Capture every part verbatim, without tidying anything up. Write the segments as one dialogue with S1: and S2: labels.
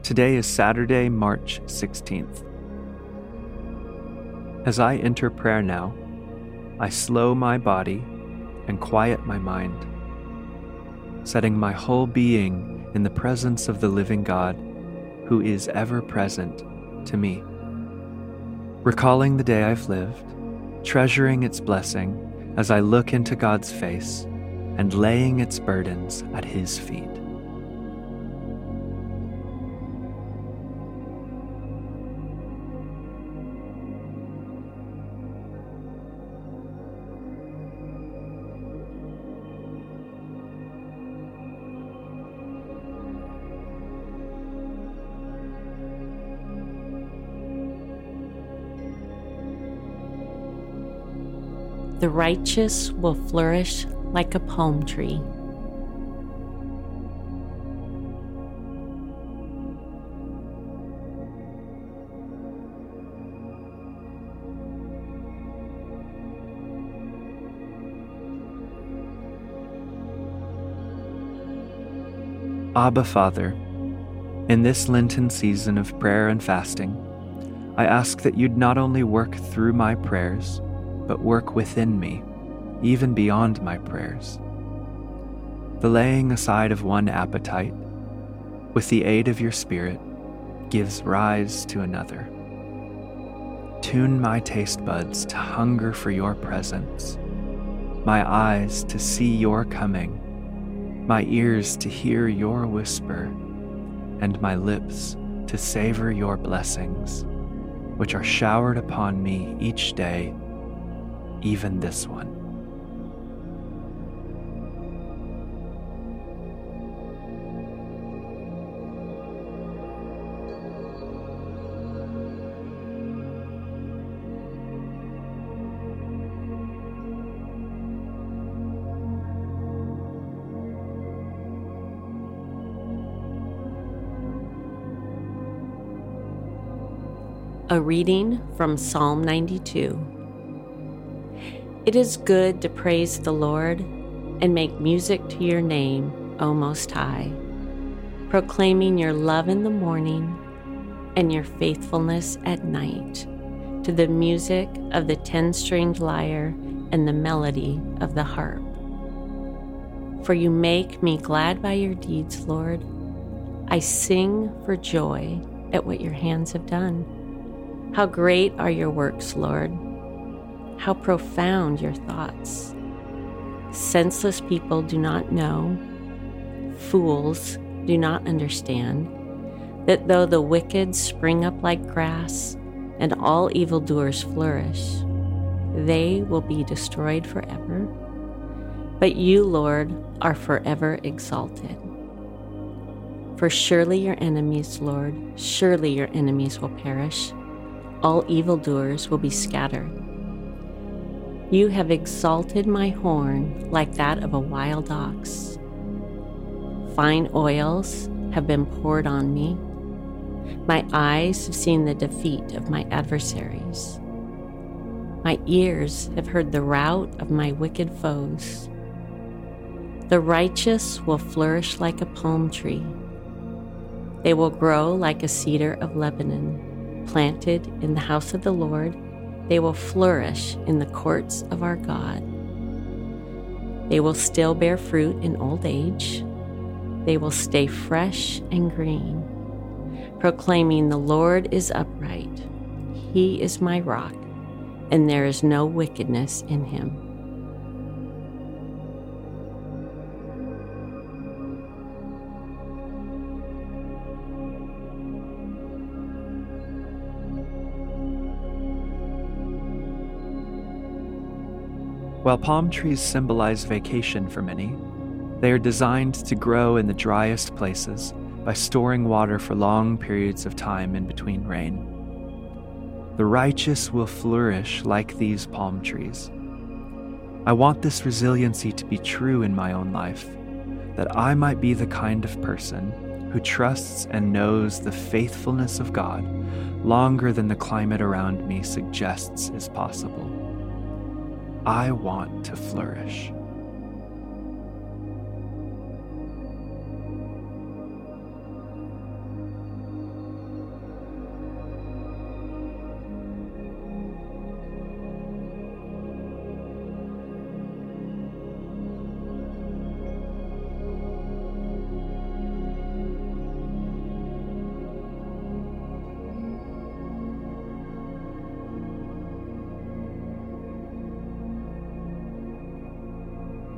S1: Today is Saturday, March sixteenth. As I enter prayer now, I slow my body and quiet my mind, setting my whole being in the presence of the living God who is ever present to me. Recalling the day I've lived, treasuring its blessing as I look into God's face and laying its burdens at His feet.
S2: The righteous will flourish like a palm tree.
S1: Abba, Father, in this Lenten season of prayer and fasting, I ask that you'd not only work through my prayers, but work within me, even beyond my prayers. The laying aside of one appetite, with the aid of your Spirit, gives rise to another. Tune my taste buds to hunger for your presence, my eyes to see your coming, my ears to hear your whisper, and my lips to savor your blessings, which are showered upon me each day, even this one.
S2: A reading from Psalm ninety-two. It is good to praise the Lord and make music to your name, O Most High, proclaiming your love in the morning and your faithfulness at night, to the music of the ten-stringed lyre and the melody of the harp. For you make me glad by your deeds, Lord. I sing for joy at what your hands have done. How great are your works, Lord! How profound your thoughts. Senseless people do not know, fools do not understand, that though the wicked spring up like grass and all evildoers flourish, they will be destroyed forever. But you, Lord, are forever exalted. For surely your enemies, Lord, surely your enemies will perish. All evildoers will be scattered. You have exalted my horn like that of a wild ox. Fine oils have been poured on me. My eyes have seen the defeat of my adversaries. My ears have heard the rout of my wicked foes. The righteous will flourish like a palm tree. They will grow like a cedar of Lebanon, planted in the house of the Lord. They will flourish in the courts of our God. They will still bear fruit in old age. They will stay fresh and green, proclaiming the Lord is upright. He is my rock, and there is no wickedness in him.
S1: While palm trees symbolize vacation for many, they are designed to grow in the driest places by storing water for long periods of time in between rain. The righteous will flourish like these palm trees. I want this resiliency to be true in my own life, that I might be the kind of person who trusts and knows the faithfulness of God longer than the climate around me suggests is possible. I want to flourish.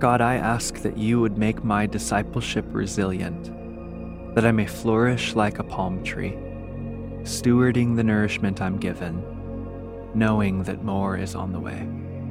S1: God, I ask that you would make my discipleship resilient, that I may flourish like a palm tree, stewarding the nourishment I'm given, knowing that more is on the way.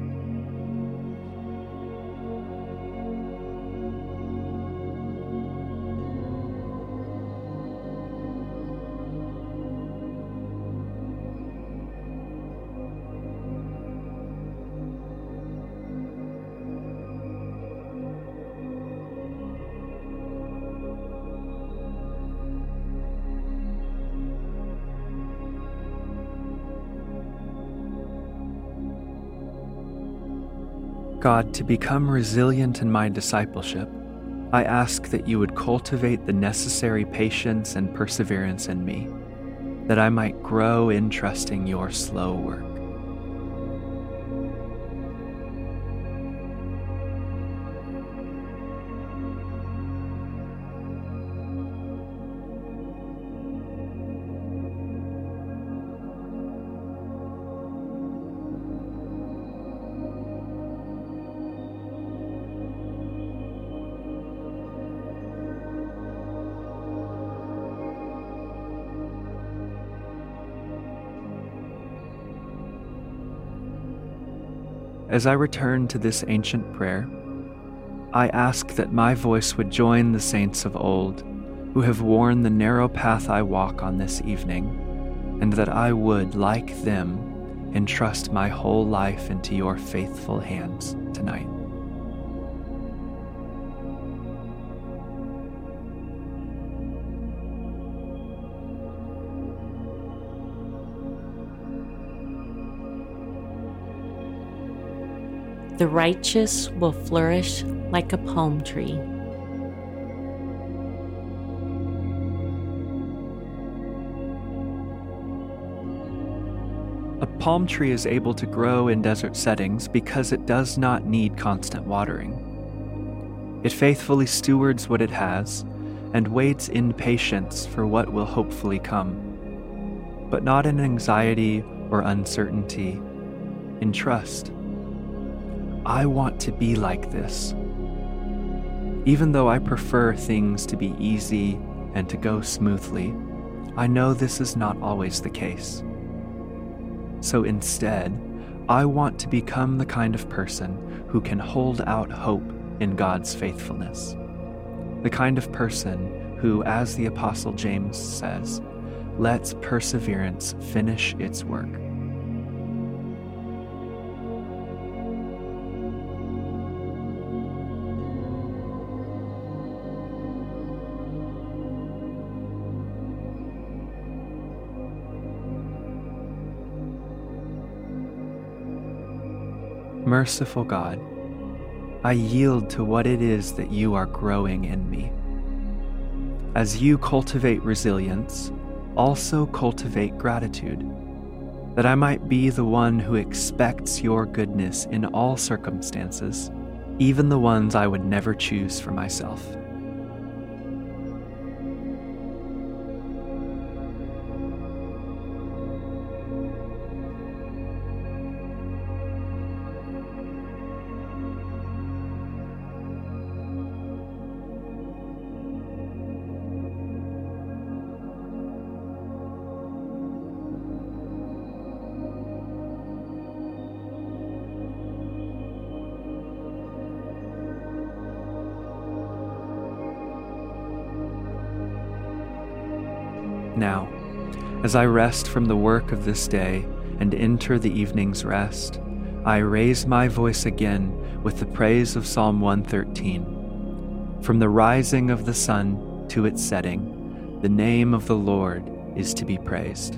S1: God, to become resilient in my discipleship, I ask that you would cultivate the necessary patience and perseverance in me, that I might grow in trusting your slow work. As I return to this ancient prayer, I ask that my voice would join the saints of old who have worn the narrow path I walk on this evening, and that I would, like them, entrust my whole life into your faithful hands tonight.
S2: The righteous will flourish like a palm tree.
S1: A palm tree is able to grow in desert settings because it does not need constant watering. It faithfully stewards what it has and waits in patience for what will hopefully come, but not in anxiety or uncertainty, in trust. I want to be like this. Even though I prefer things to be easy and to go smoothly, I know this is not always the case. So instead, I want to become the kind of person who can hold out hope in God's faithfulness. The kind of person who, as the Apostle James says, lets perseverance finish its work. Merciful God, I yield to what it is that you are growing in me. As you cultivate resilience, also cultivate gratitude, that I might be the one who expects your goodness in all circumstances, even the ones I would never choose for myself. Now, as I rest from the work of this day and enter the evening's rest, I raise my voice again with the praise of Psalm one thirteen. From the rising of the sun to its setting, the name of the Lord is to be praised.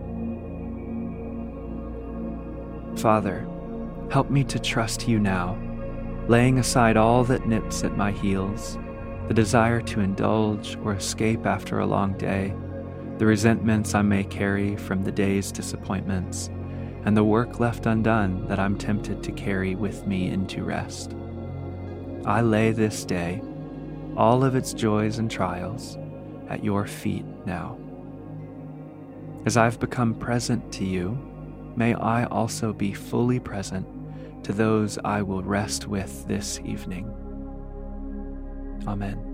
S1: Father, help me to trust you now, laying aside all that nips at my heels, the desire to indulge or escape after a long day, the resentments I may carry from the day's disappointments, and the work left undone that I'm tempted to carry with me into rest. I lay this day, all of its joys and trials, at your feet now. As I've become present to you, may I also be fully present to those I will rest with this evening. Amen.